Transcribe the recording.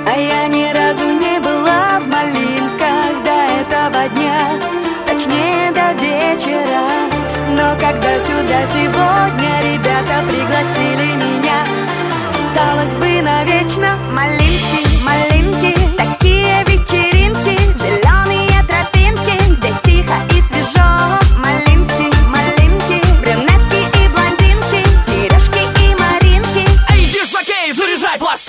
А я ни разу не была в Малинках до этого дня, точнее до вечера. Но когда сюда сегодня ребята пригласили меня, осталось бы навечно. Малинки, малинки, такие вечеринки, зеленые тропинки, где тихо и свежо. Малинки, малинки, брюнетки и блондинки, сережки и маринки. Эй, диск-жокей, заряжай пластинки.